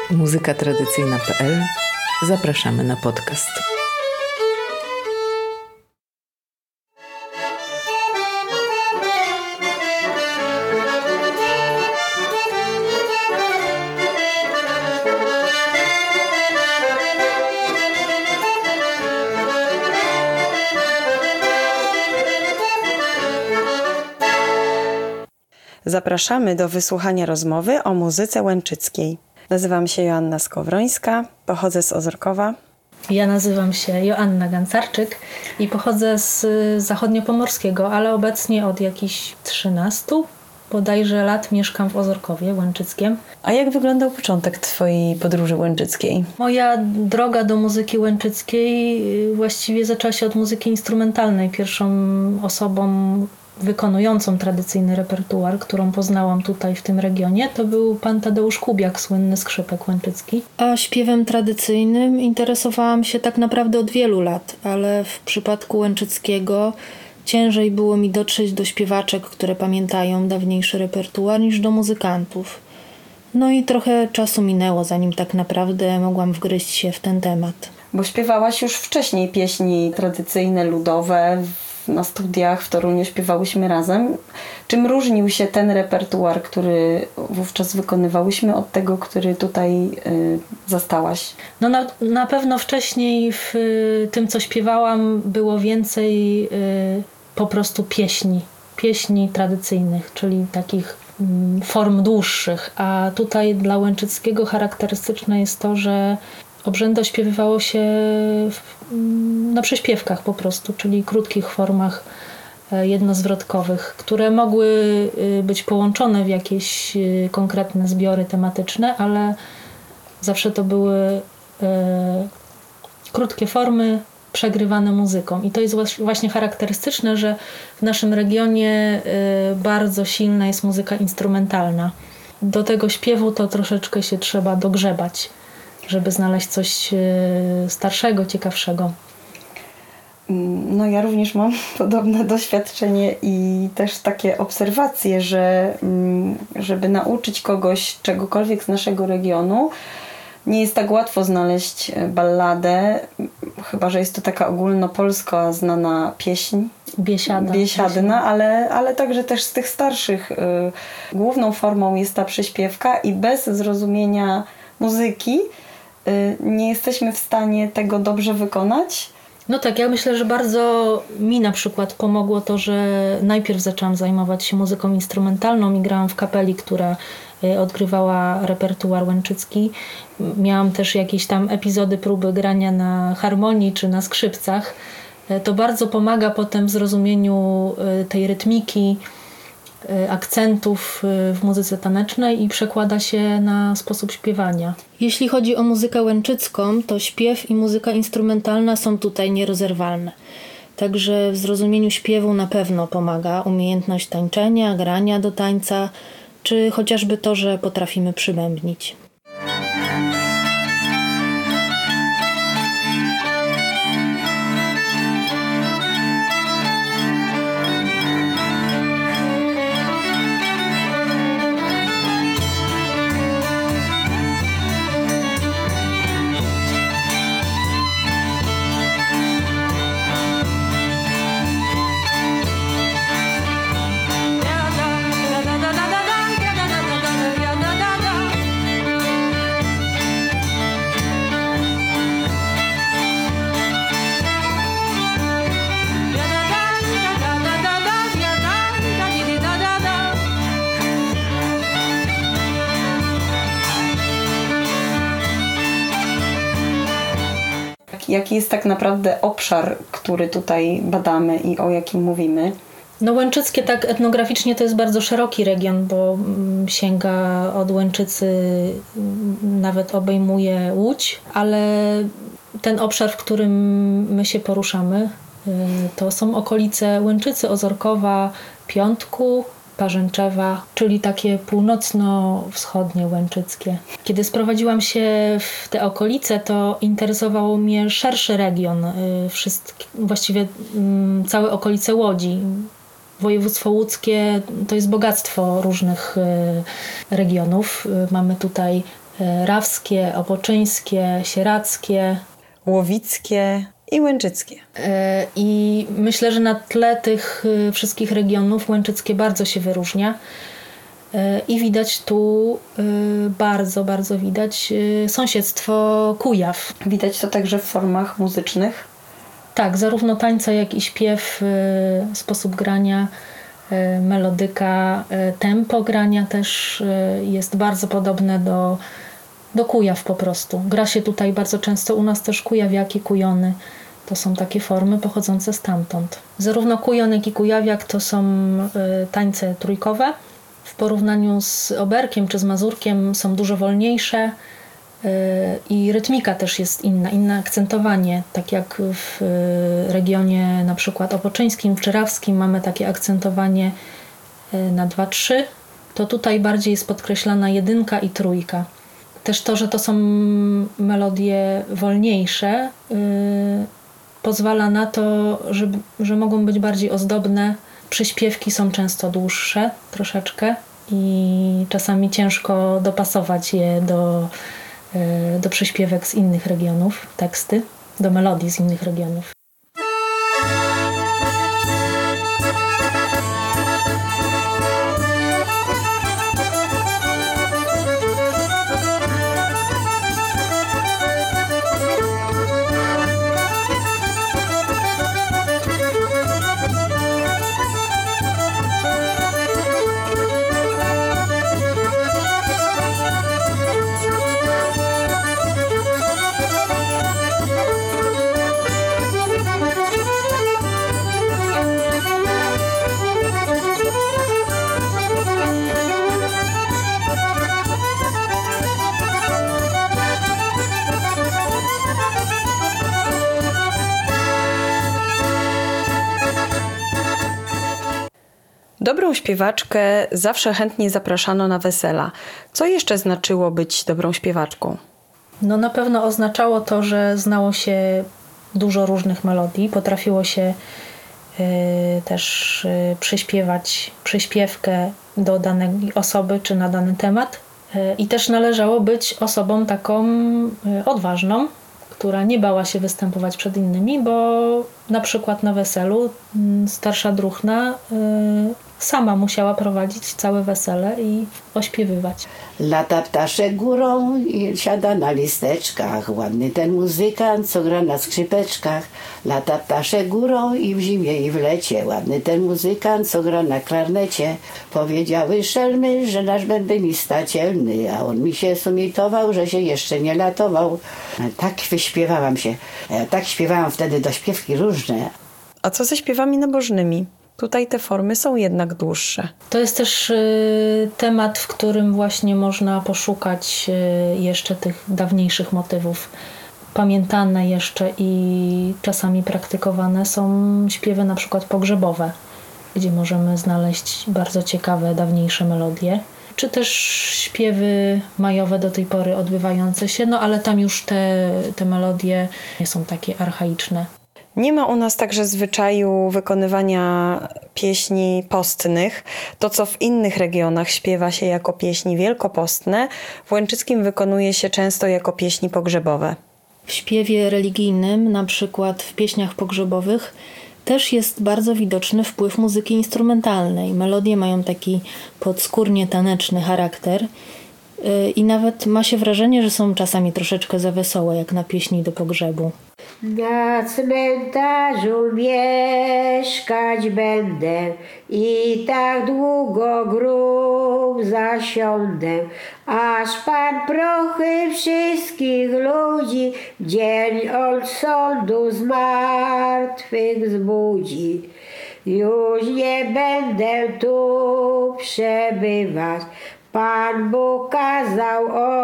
muzykatradycyjna.pl. Zapraszamy na podcast. Zapraszamy do wysłuchania rozmowy o muzyce łęczyckiej. Nazywam się Joanna Skowrońska, pochodzę z Ozorkowa. Ja nazywam się Joanna Gancarczyk i pochodzę z zachodniopomorskiego, ale obecnie od jakichś 13 bodajże lat mieszkam w Ozorkowie Łęczyckiem. A jak wyglądał początek Twojej podróży łęczyckiej? Moja droga do muzyki łęczyckiej właściwie zaczęła się od muzyki instrumentalnej. Pierwszą osobą wykonującą tradycyjny repertuar, którą poznałam tutaj w tym regionie, to był pan Tadeusz Kubiak, słynny skrzypek łęczycki. A śpiewem tradycyjnym interesowałam się tak naprawdę od wielu lat, ale w przypadku łęczyckiego ciężej było mi dotrzeć do śpiewaczek, które pamiętają dawniejszy repertuar, niż do muzykantów. No i trochę czasu minęło, zanim tak naprawdę mogłam wgryźć się w ten temat. Bo śpiewałaś już wcześniej pieśni tradycyjne, ludowe. Na studiach w Toruniu śpiewałyśmy razem. Czym różnił się ten repertuar, który wówczas wykonywałyśmy, od tego, który tutaj zastałaś? No na pewno wcześniej w tym, co śpiewałam, było więcej po prostu pieśni tradycyjnych, czyli takich form dłuższych. A tutaj dla Łęczyckiego charakterystyczne jest to, że obrzędy śpiewywało się na przyśpiewkach po prostu, czyli krótkich formach jednozwrotkowych, które mogły być połączone w jakieś konkretne zbiory tematyczne, ale zawsze to były krótkie formy przegrywane muzyką. I to jest właśnie charakterystyczne, że w naszym regionie bardzo silna jest muzyka instrumentalna. Do tego śpiewu to troszeczkę się trzeba dogrzebać, żeby znaleźć coś starszego, ciekawszego. No ja również mam podobne doświadczenie i też takie obserwacje, że żeby nauczyć kogoś czegokolwiek z naszego regionu, nie jest tak łatwo znaleźć balladę, chyba że jest to taka ogólnopolska znana pieśń. Biesiadna, ale także też z tych starszych. Główną formą jest ta przyśpiewka i bez zrozumienia muzyki nie jesteśmy w stanie tego dobrze wykonać. No tak, ja myślę, że bardzo mi na przykład pomogło to, że najpierw zaczęłam zajmować się muzyką instrumentalną i grałam w kapeli, która odgrywała repertuar łęczycki. Miałam też jakieś tam epizody próby grania na harmonii czy na skrzypcach. To bardzo pomaga potem w zrozumieniu tej rytmiki, akcentów w muzyce tanecznej i przekłada się na sposób śpiewania. Jeśli chodzi o muzykę łęczycką, to śpiew i muzyka instrumentalna są tutaj nierozerwalne. Także w zrozumieniu śpiewu na pewno pomaga umiejętność tańczenia, grania do tańca, czy chociażby to, że potrafimy przybębnić. Jaki jest tak naprawdę obszar, który tutaj badamy i o jakim mówimy? No Łęczyckie tak etnograficznie to jest bardzo szeroki region, bo sięga od Łęczycy, nawet obejmuje Łódź, ale ten obszar, w którym my się poruszamy, to są okolice Łęczycy, Ozorkowa, Piątku, Parzęczewa, czyli takie północno-wschodnie łęczyckie. Kiedy sprowadziłam się w te okolice, to interesowało mnie szerszy region, właściwie całe okolice Łodzi. Województwo łódzkie to jest bogactwo różnych regionów. Mamy tutaj rawskie, opoczyńskie, sieradzkie, łowickie i łęczyckie. I myślę, że na tle tych wszystkich regionów łęczyckie bardzo się wyróżnia. I widać tu bardzo, bardzo widać sąsiedztwo Kujaw. Widać to także w formach muzycznych? Tak, zarówno tańca, jak i śpiew, sposób grania, melodyka, tempo grania też jest bardzo podobne do Kujaw po prostu. Gra się tutaj bardzo często u nas też kujawiaki, kujony. To są takie formy pochodzące stamtąd. Zarówno kujon, jak i kujawiak to są tańce trójkowe. W porównaniu z oberkiem czy z mazurkiem są dużo wolniejsze i rytmika też jest inne akcentowanie. Tak jak w regionie na przykład opoczyńskim czy rawskim mamy takie akcentowanie na 2-3, to tutaj bardziej jest podkreślana 1 i 3. Też to, że to są melodie wolniejsze, pozwala na to, że mogą być bardziej ozdobne. Przyśpiewki są często dłuższe troszeczkę i czasami ciężko dopasować je do przyśpiewek z innych regionów, teksty, do melodii z innych regionów. Dobrą śpiewaczkę zawsze chętnie zapraszano na wesela. Co jeszcze znaczyło być dobrą śpiewaczką? No na pewno oznaczało to, że znało się dużo różnych melodii. Potrafiło się też przyśpiewać przyśpiewkę do danej osoby czy na dany temat. I też należało być osobą taką odważną, która nie bała się występować przed innymi, bo na przykład na weselu starsza druhna sama musiała prowadzić całe wesele i ośpiewywać. Lata ptaszek górą i siada na listeczkach. Ładny ten muzykant, co gra na skrzypeczkach. Lata ptaszek górą i w zimie i w lecie. Ładny ten muzykant, co gra na klarnecie. Powiedziały szelmy, że nasz bębenista cielny, a on mi się sumitował, że się jeszcze nie latował. Tak wyśpiewałam się. Tak śpiewałam wtedy do śpiewki różne. A co ze śpiewami nabożnymi? Tutaj te formy są jednak dłuższe. To jest też temat, w którym właśnie można poszukać jeszcze tych dawniejszych motywów. Pamiętane jeszcze i czasami praktykowane są śpiewy na przykład pogrzebowe, gdzie możemy znaleźć bardzo ciekawe, dawniejsze melodie. Czy też śpiewy majowe do tej pory odbywające się, no ale tam już te melodie nie są takie archaiczne. Nie ma u nas także zwyczaju wykonywania pieśni postnych. To, co w innych regionach śpiewa się jako pieśni wielkopostne, w Łęczyckim wykonuje się często jako pieśni pogrzebowe. W śpiewie religijnym, na przykład w pieśniach pogrzebowych, też jest bardzo widoczny wpływ muzyki instrumentalnej. Melodie mają taki podskórnie taneczny charakter i nawet ma się wrażenie, że są czasami troszeczkę za wesołe, jak na pieśni do pogrzebu. Na cmentarzu mieszkać będę i tak długo grób zasiądę, aż Pan prochy wszystkich ludzi w dzień od sądu zmartwych zbudzi. Już nie będę tu przebywać, Pan Bóg kazał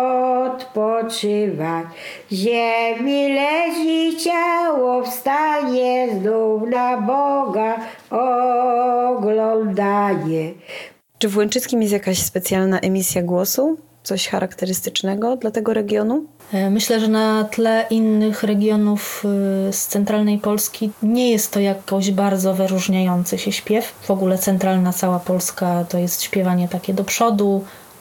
odpoczywać. Ziemi leży ciało, wstanie znów na Boga oglądanie. Czy w Łęczyckim jest jakaś specjalna emisja głosu? Coś charakterystycznego dla tego regionu? Myślę, że na tle innych regionów z centralnej Polski nie jest to jakoś bardzo wyróżniający się śpiew. W ogóle centralna cała Polska to jest śpiewanie takie do przodu,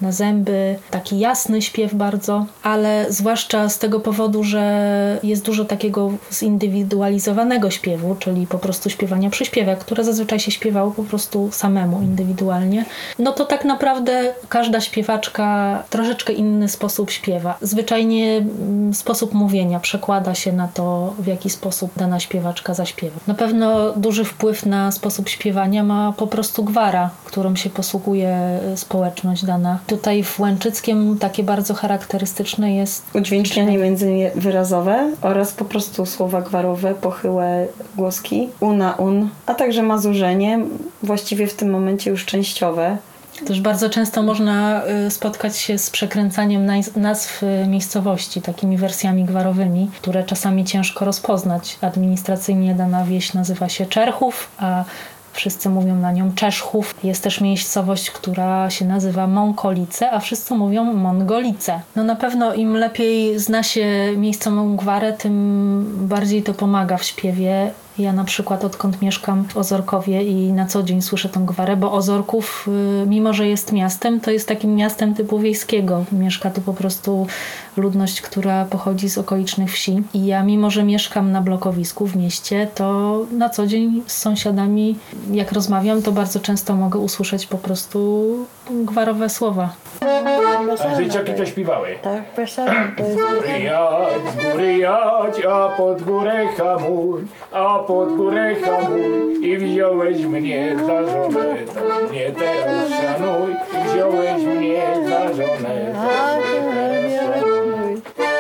na zęby, taki jasny śpiew bardzo, ale zwłaszcza z tego powodu, że jest dużo takiego zindywidualizowanego śpiewu, czyli po prostu śpiewania przyśpiewek, które zazwyczaj się śpiewało po prostu samemu, indywidualnie. No to tak naprawdę każda śpiewaczka troszeczkę inny sposób śpiewa. Zwyczajnie sposób mówienia przekłada się na to, w jaki sposób dana śpiewaczka zaśpiewa. Na pewno duży wpływ na sposób śpiewania ma po prostu gwara, którą się posługuje społeczność dana. Tutaj w Łęczyckiem takie bardzo charakterystyczne jest udźwięcznianie międzywyrazowe oraz po prostu słowa gwarowe, pochyłe głoski, una, un, a także mazurzenie, właściwie w tym momencie już częściowe. Też bardzo często można spotkać się z przekręcaniem nazw miejscowości, takimi wersjami gwarowymi, które czasami ciężko rozpoznać. Administracyjnie dana wieś nazywa się Czerchów, a wszyscy mówią na nią Czeszchów. Jest też miejscowość, która się nazywa Mąkolice, a wszyscy mówią Mongolice. No na pewno im lepiej zna się miejscową gwarę, tym bardziej to pomaga w śpiewie. Ja na przykład odkąd mieszkam w Ozorkowie i na co dzień słyszę tą gwarę, bo Ozorków, mimo że jest miastem, to jest takim miastem typu wiejskiego. Mieszka tu po prostu ludność, która pochodzi z okolicznych wsi. I ja mimo, że mieszkam na blokowisku w mieście, to na co dzień z sąsiadami, jak rozmawiam, to bardzo często mogę usłyszeć po prostu gwarowe słowa. A dzieciaki to śpiewały. Tak, wesoło to jest. Z góry jadź, a pod górę hamuj, a pod górę hamuj. I wziąłeś mnie za żonę, to mnie teraz szanuj. I wziąłeś mnie za żonę, to mnie teraz szanuj.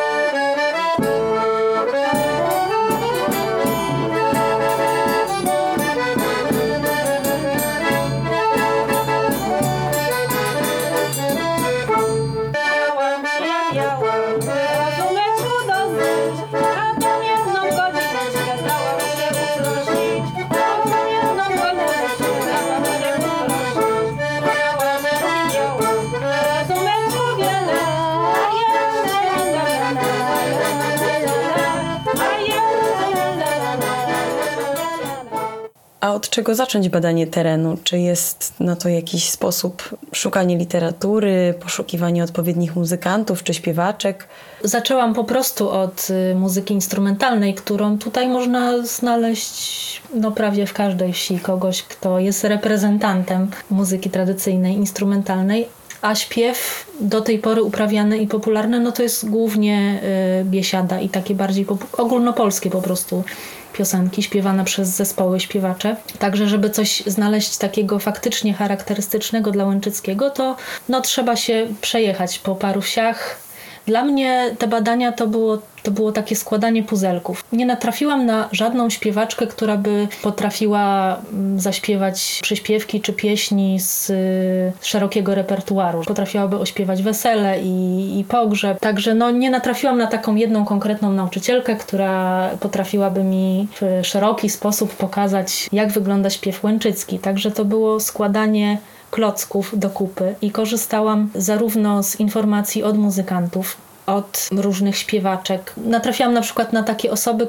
A od czego zacząć badanie terenu? Czy jest na to jakiś sposób szukanie literatury, poszukiwanie odpowiednich muzykantów czy śpiewaczek? Zaczęłam po prostu od muzyki instrumentalnej, którą tutaj można znaleźć prawie w każdej wsi. Kogoś, kto jest reprezentantem muzyki tradycyjnej, instrumentalnej. A śpiew do tej pory uprawiany i popularny, to jest głównie biesiada i takie bardziej ogólnopolskie po prostu piosenki śpiewane przez zespoły śpiewacze. Także żeby coś znaleźć takiego faktycznie charakterystycznego dla Łęczyckiego, to trzeba się przejechać po paru wsiach. Dla mnie te badania to było takie składanie puzelków. Nie natrafiłam na żadną śpiewaczkę, która by potrafiła zaśpiewać przyśpiewki czy pieśni z szerokiego repertuaru. Potrafiłaby ośpiewać wesele i pogrzeb. Także nie natrafiłam na taką jedną konkretną nauczycielkę, która potrafiłaby mi w szeroki sposób pokazać, jak wygląda śpiew łęczycki. Także to było składanie klocków do kupy i korzystałam zarówno z informacji od muzykantów, od różnych śpiewaczek. Natrafiłam na przykład na takie osoby,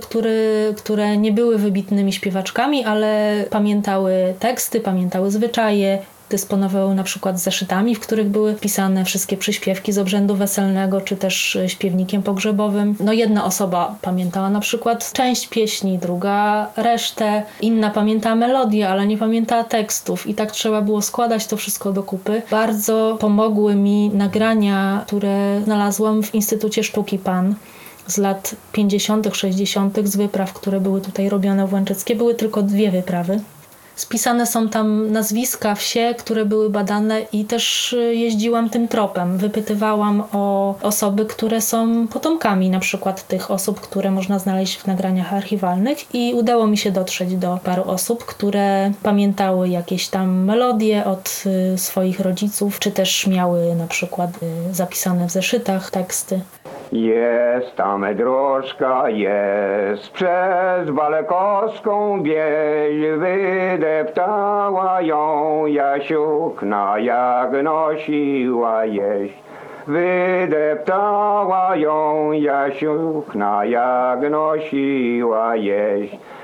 które nie były wybitnymi śpiewaczkami, ale pamiętały teksty, pamiętały zwyczaje, dysponowały na przykład zeszytami, w których były wpisane wszystkie przyśpiewki z obrzędu weselnego, czy też śpiewnikiem pogrzebowym. Jedna osoba pamiętała na przykład część pieśni, druga resztę, inna pamiętała melodię, ale nie pamiętała tekstów i tak trzeba było składać to wszystko do kupy. Bardzo pomogły mi nagrania, które znalazłam w Instytucie Sztuki PAN z lat 50., 60. z wypraw, które były tutaj robione w Łęczyckie. Były tylko 2 wyprawy. Spisane są tam nazwiska, wsie, które były badane i też jeździłam tym tropem. Wypytywałam o osoby, które są potomkami na przykład tych osób, które można znaleźć w nagraniach archiwalnych i udało mi się dotrzeć do paru osób, które pamiętały jakieś tam melodie od swoich rodziców, czy też miały na przykład zapisane w zeszytach teksty. Jest tam drożka, jest przez Walekowską wieś, wydeptała ją Jasiukna, jak nosiła jeść. Wydeptała ją Jasiukna, jak nosiła jeść.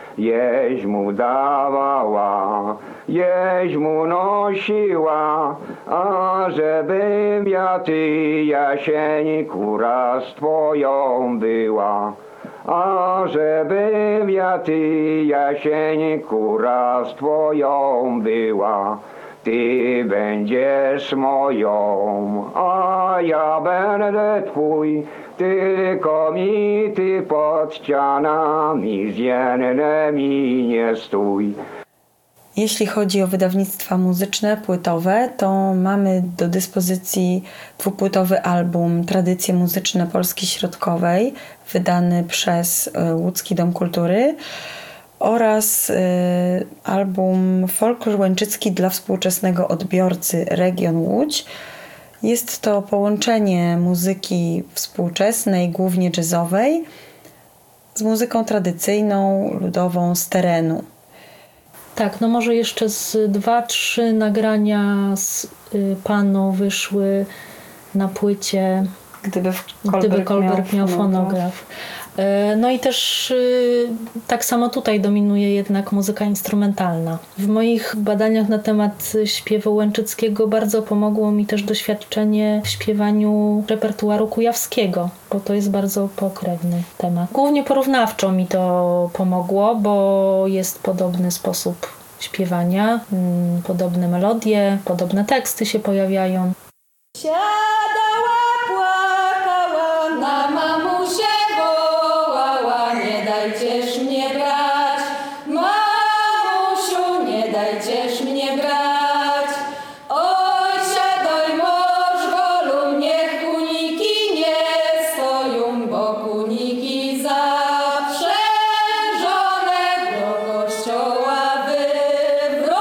jeś mu dawała, jeś mu nosiła, a żebym ja ty, jasień, kura z twoją była. A żebym ja ty, jasień, kura z twoją była. Ty będziesz moją, a ja będę twój, tylko mi ty pod ścianami z jednymi nie stój. Jeśli chodzi o wydawnictwa muzyczne, płytowe, to mamy do dyspozycji dwupłytowy album Tradycje muzyczne Polski Środkowej, wydany przez Łódzki Dom Kultury, oraz album Folklor Łęczycki dla współczesnego odbiorcy Region Łódź. Jest to połączenie muzyki współczesnej, głównie jazzowej, z muzyką tradycyjną, ludową z terenu. Tak, no może jeszcze z 2-3 nagrania z panu wyszły na płycie Gdyby Kolberg miał fonograf. No i też tak samo tutaj dominuje jednak muzyka instrumentalna. W moich badaniach na temat śpiewu łęczyckiego bardzo pomogło mi też doświadczenie w śpiewaniu repertuaru kujawskiego, bo to jest bardzo pokrewny temat. Głównie porównawczo mi to pomogło, bo jest podobny sposób śpiewania, podobne melodie, podobne teksty się pojawiają. Siadała, płakała, na mamusię wołała, nie dajcież mnie brać, mamusiu, nie dajcież mnie brać. Oj, siadaj, mąż golu, niech kuniki nie stoją, bo kuniki zaprzężone do kościoła wywrócone,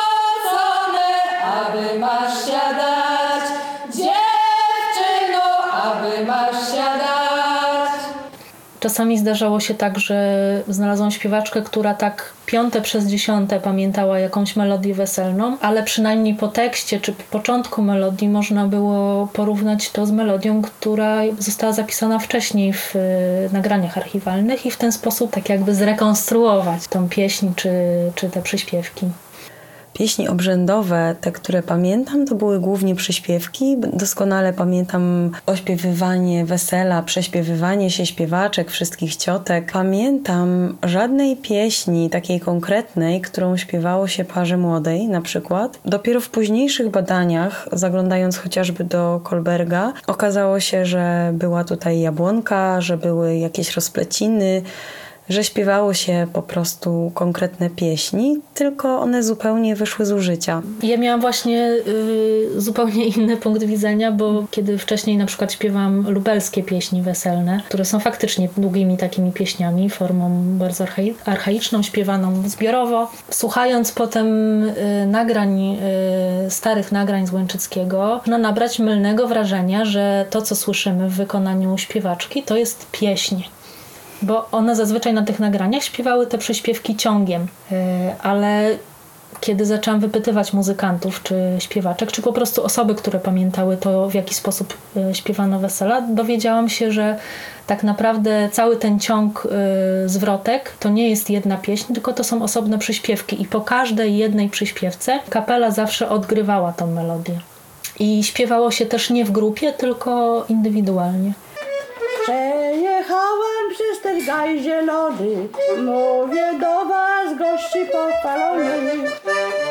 aby masz siadać, dziewczyno, aby masz siadać. Czasami zdarzało się tak, że znalazłam śpiewaczkę, która tak 5 przez 10 pamiętała jakąś melodię weselną, ale przynajmniej po tekście czy po początku melodii można było porównać to z melodią, która została zapisana wcześniej w nagraniach archiwalnych i w ten sposób tak jakby zrekonstruować tą pieśń czy te przyśpiewki. Pieśni obrzędowe, te, które pamiętam, to były głównie przyśpiewki. Doskonale pamiętam ośpiewywanie wesela, prześpiewywanie się śpiewaczek, wszystkich ciotek. Pamiętam żadnej pieśni takiej konkretnej, którą śpiewało się parze młodej na przykład. Dopiero w późniejszych badaniach, zaglądając chociażby do Kolberga, okazało się, że była tutaj jabłonka, że były jakieś rozpleciny, że śpiewało się po prostu konkretne pieśni, tylko one zupełnie wyszły z użycia. Ja miałam właśnie zupełnie inny punkt widzenia, bo kiedy wcześniej na przykład śpiewałam lubelskie pieśni weselne, które są faktycznie długimi takimi pieśniami, formą bardzo archaiczną, śpiewaną zbiorowo. Słuchając potem nagrań, starych nagrań z Łęczyckiego, można nabrać mylnego wrażenia, że to, co słyszymy w wykonaniu śpiewaczki, to jest pieśń. Bo one zazwyczaj na tych nagraniach śpiewały te przyśpiewki ciągiem, ale kiedy zaczęłam wypytywać muzykantów czy śpiewaczek, czy po prostu osoby, które pamiętały to, w jaki sposób śpiewano wesela, dowiedziałam się, że tak naprawdę cały ten ciąg zwrotek to nie jest jedna pieśń, tylko to są osobne przyśpiewki i po każdej jednej przyśpiewce kapela zawsze odgrywała tą melodię. I śpiewało się też nie w grupie, tylko indywidualnie. Przejechałem przez ten gaj zielony, mówię do was, gości pochwalonych.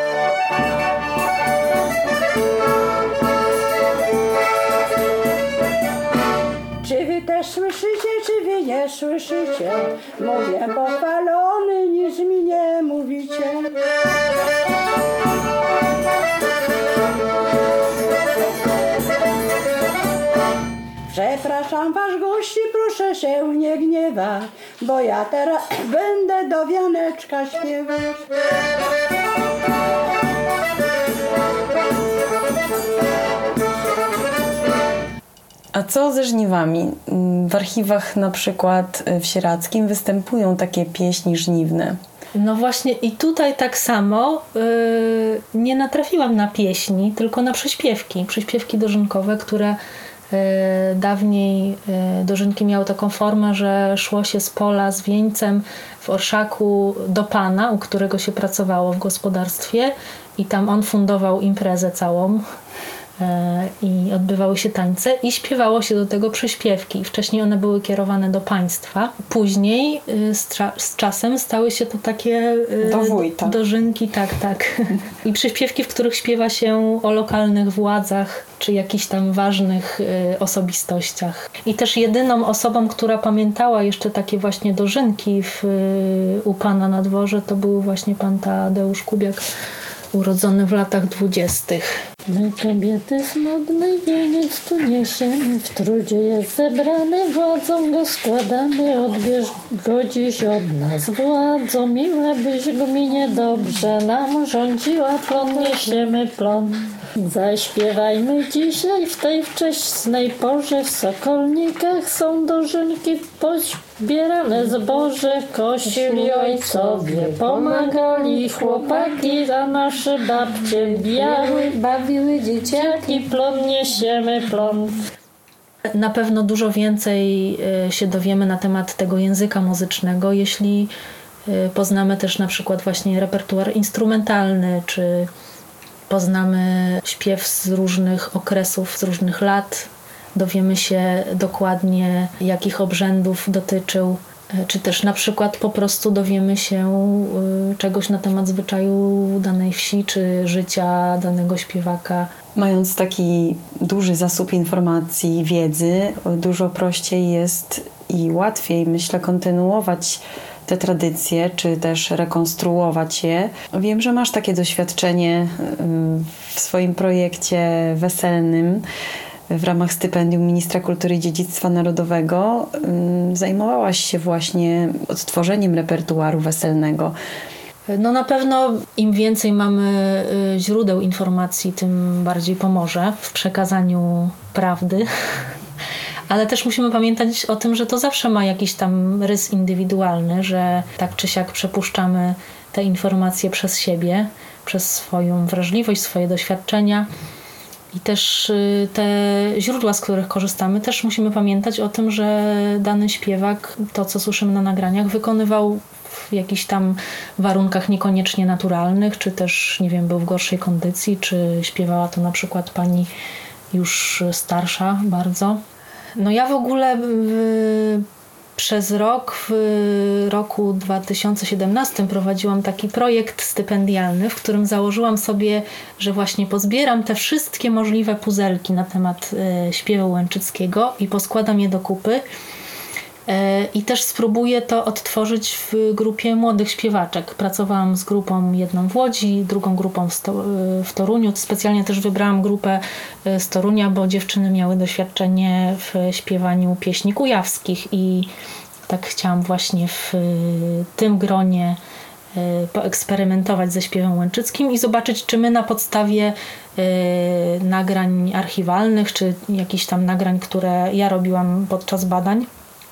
Czy wy też słyszycie, czy wy nie słyszycie? Mówię pochwalony, nic mi nie mówicie. Przepraszam was gości, proszę się nie gniewać, bo ja teraz będę do wianeczka śpiewać. A co ze żniwami? W archiwach na przykład w Sieradzkim występują takie pieśni żniwne. No właśnie i tutaj tak samo nie natrafiłam na pieśni, tylko na przyśpiewki dożynkowe, które Dawniej dożynki miały taką formę, że szło się z pola z wieńcem w orszaku do pana, u którego się pracowało w gospodarstwie i tam on fundował imprezę całą i odbywały się tańce i śpiewało się do tego przyśpiewki. Wcześniej one były kierowane do państwa. Później z czasem stały się to takie do wójta. Dożynki, tak. I przyśpiewki, w których śpiewa się o lokalnych władzach czy jakichś tam ważnych osobistościach. I też jedyną osobą, która pamiętała jeszcze takie właśnie dożynki u pana na dworze, to był właśnie pan Tadeusz Kubiak, urodzony w latach 20. My kobiety smutny wieniec tu niesiemy, w trudzie jest zebrany, władzą go składamy, odbierz go dziś od nas władzo, miła byś gminie dobrze nam rządziła, plon niesiemy plon. Zaśpiewajmy dzisiaj w tej wczesnej porze, w Sokolnikach są dożynki pozbierane zboże, kosili ojcowie pomagali, chłopaki, a nasze babcie biały, bawiły dzieciaki, plon niesiemy plon. Na pewno dużo więcej się dowiemy na temat tego języka muzycznego, jeśli poznamy też na przykład właśnie repertuar instrumentalny, czy poznamy śpiew z różnych okresów, z różnych lat. Dowiemy się dokładnie, jakich obrzędów dotyczył, czy też na przykład po prostu dowiemy się czegoś na temat zwyczaju danej wsi, czy życia danego śpiewaka. Mając taki duży zasób informacji, wiedzy, dużo prościej jest i łatwiej, myślę, kontynuować te tradycje, czy też rekonstruować je. Wiem, że masz takie doświadczenie w swoim projekcie weselnym w ramach stypendium Ministra Kultury i Dziedzictwa Narodowego. Zajmowałaś się właśnie odtworzeniem repertuaru weselnego. No na pewno im więcej mamy źródeł informacji, tym bardziej pomoże w przekazaniu prawdy. Ale też musimy pamiętać o tym, że to zawsze ma jakiś tam rys indywidualny, że tak czy siak przepuszczamy te informacje przez siebie, przez swoją wrażliwość, swoje doświadczenia. I też te źródła, z których korzystamy, też musimy pamiętać o tym, że dany śpiewak, to co słyszymy na nagraniach, wykonywał w jakichś tam warunkach niekoniecznie naturalnych, czy też, nie wiem, był w gorszej kondycji, czy śpiewała to na przykład pani już starsza bardzo. No ja w ogóle przez rok, w roku 2017 prowadziłam taki projekt stypendialny, w którym założyłam sobie, że właśnie pozbieram te wszystkie możliwe puzelki na temat śpiewu łęczyckiego i poskładam je do kupy. I też spróbuję to odtworzyć w grupie młodych śpiewaczek. Pracowałam z grupą jedną w Łodzi, drugą grupą w Toruniu. Specjalnie też wybrałam grupę z Torunia, bo dziewczyny miały doświadczenie w śpiewaniu pieśni kujawskich i tak chciałam właśnie w tym gronie poeksperymentować ze śpiewem łęczyckim i zobaczyć, czy my na podstawie nagrań archiwalnych, czy jakichś tam nagrań, które ja robiłam podczas badań,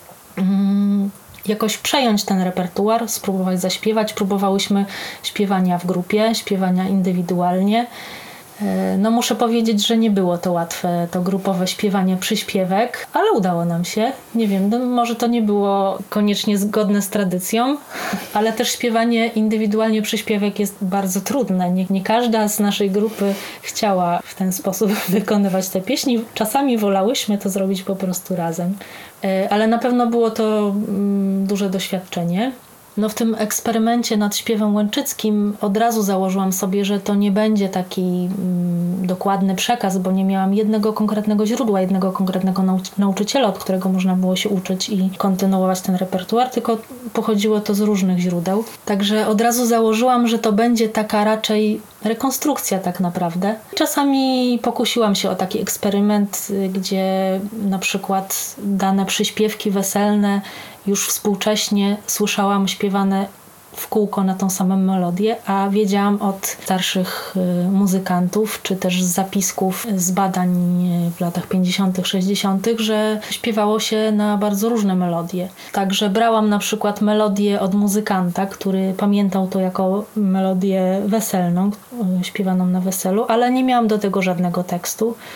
jakoś przejąć ten repertuar, spróbować zaśpiewać. Próbowałyśmy śpiewania w grupie, śpiewania indywidualnie. No muszę powiedzieć, że nie było to łatwe, to grupowe śpiewanie przyśpiewek, ale udało nam się. Nie wiem, no może to nie było koniecznie zgodne z tradycją, ale też śpiewanie indywidualnie przyśpiewek jest bardzo trudne. Nie każda z naszej grupy chciała w ten sposób wykonywać te pieśni. Czasami wolałyśmy to zrobić po prostu razem. Ale na pewno było to duże doświadczenie. No w tym eksperymencie nad śpiewem łęczyckim od razu założyłam sobie, że to nie będzie taki dokładny przekaz, bo nie miałam jednego konkretnego źródła, jednego konkretnego nauczyciela, od którego można było się uczyć i kontynuować ten repertuar, tylko pochodziło to z różnych źródeł. Także od razu założyłam, że to będzie taka raczej rekonstrukcja tak naprawdę. Czasami pokusiłam się o taki eksperyment, gdzie na przykład dane przyśpiewki weselne już współcześnie słyszałam śpiewane w kółko na tą samą melodię, a wiedziałam od starszych muzykantów, czy też z zapisków z badań w latach 50., 60., że śpiewało się na bardzo różne melodie. Także brałam na przykład melodię od muzykanta, który pamiętał to jako melodię weselną, śpiewaną na weselu, ale nie miałam do tego żadnego tekstu.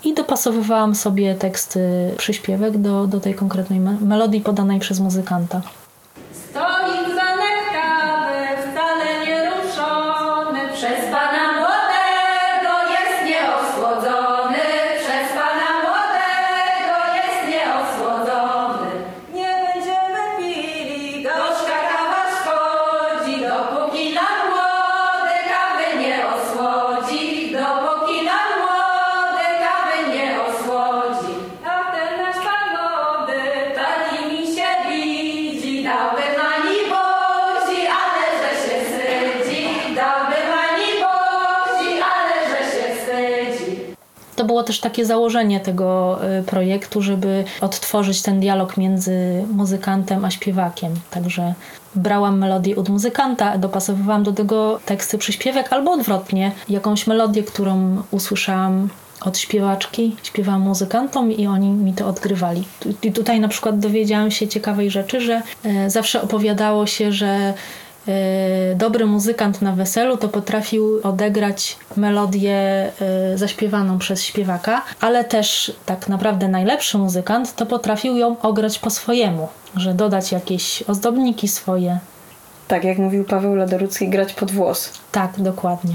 i dopasowywałam sobie teksty przyśpiewek do tej konkretnej melodii podanej przez muzykanta. Stolik zanękawy, wcale nie ruszony, przez Pana młodego jest nieosłodzony, przez Pana młodego jest nieosłodzony. Nie będziemy pili, gorzka kawa szkodzi, dopóki nam młody kawy nie osłodzi, dopóki nam młody kawy nie osłodzi. A ten nasz Pan młody, taki mi się widzi, dałby Pani Bozi, ale że się wstydzi, dałby Pani Bozi, ale że się wstydzi. To było też takie założenie tego projektu, żeby odtworzyć ten dialog między muzykantem a śpiewakiem. Także brałam melodię od muzykanta, dopasowywałam do tego teksty przyśpiewek albo odwrotnie. Jakąś melodię, którą usłyszałam od śpiewaczki, śpiewałam muzykantom i oni mi to odgrywali. I tutaj na przykład dowiedziałam się ciekawej rzeczy, że zawsze opowiadało się, że dobry muzykant na weselu to potrafił odegrać melodię zaśpiewaną przez śpiewaka, ale też tak naprawdę najlepszy muzykant to potrafił ją ograć po swojemu, że dodać jakieś ozdobniki swoje. Tak jak mówił Paweł Ladorucki, grać pod włos. Tak, dokładnie.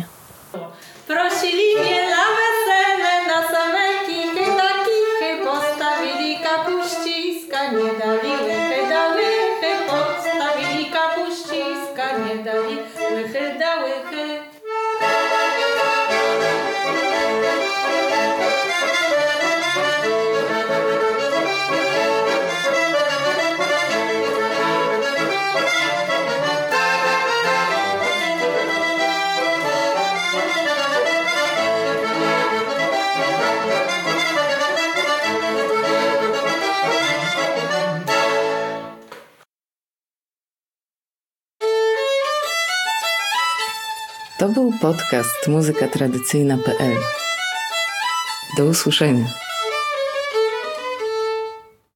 Prosili mnie na wesele, na same kichy, na kichy, postawili kapuściska, nie dali łychy, da łychy, postawili kapuściska, nie dali łychy, da łychy. To był podcast muzykatradycyjna.pl. Do usłyszenia.